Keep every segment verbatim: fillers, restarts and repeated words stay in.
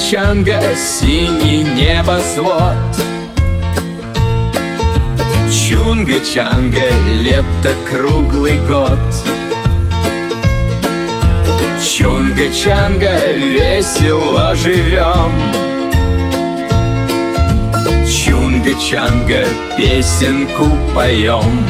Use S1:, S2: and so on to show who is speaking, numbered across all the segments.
S1: Чунга-чанга, синий небосвод. Чунга-чанга, лето круглый год. Чунга-чанга, весело живем. Чунга-чанга, песенку поем.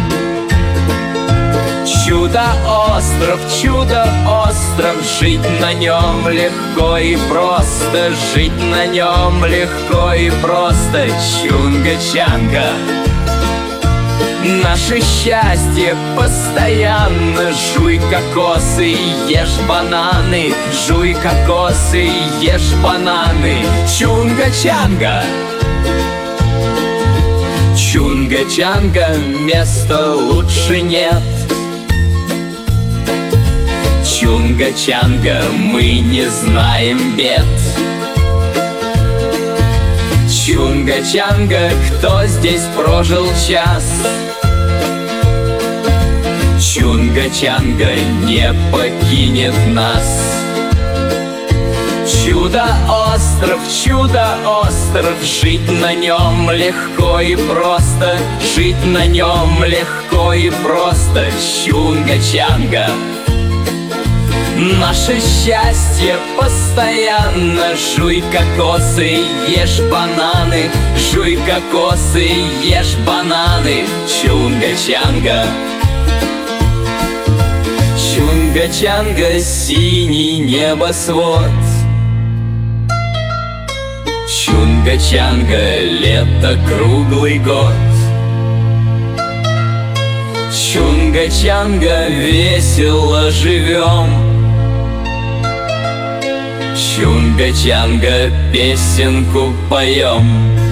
S1: Чудо-остров, чудо-остров, жить на нем легко и просто, жить на нем легко и просто. Чунга-чанга, наше счастье постоянно. Жуй кокосы и ешь бананы, жуй кокосы и ешь бананы. Чунга-чанга, Чунга-чанга, места лучше нет. Чунга-чанга, мы не знаем бед. Чунга-чанга, кто здесь прожил час? Чунга-чанга не покинет нас. Чудо-остров, чудо-остров, жить на нем легко и просто, жить на нем легко и просто. Чунга-чанга, наше счастье постоянно. Жуй кокосы и ешь бананы, жуй кокосы и ешь бананы. Чунга-чанга, Чунга-чанга, синий небосвод. Чунга-чанга, лето круглый год. Чунга-чанга, весело живем. Чунга-чанга, песенку поем.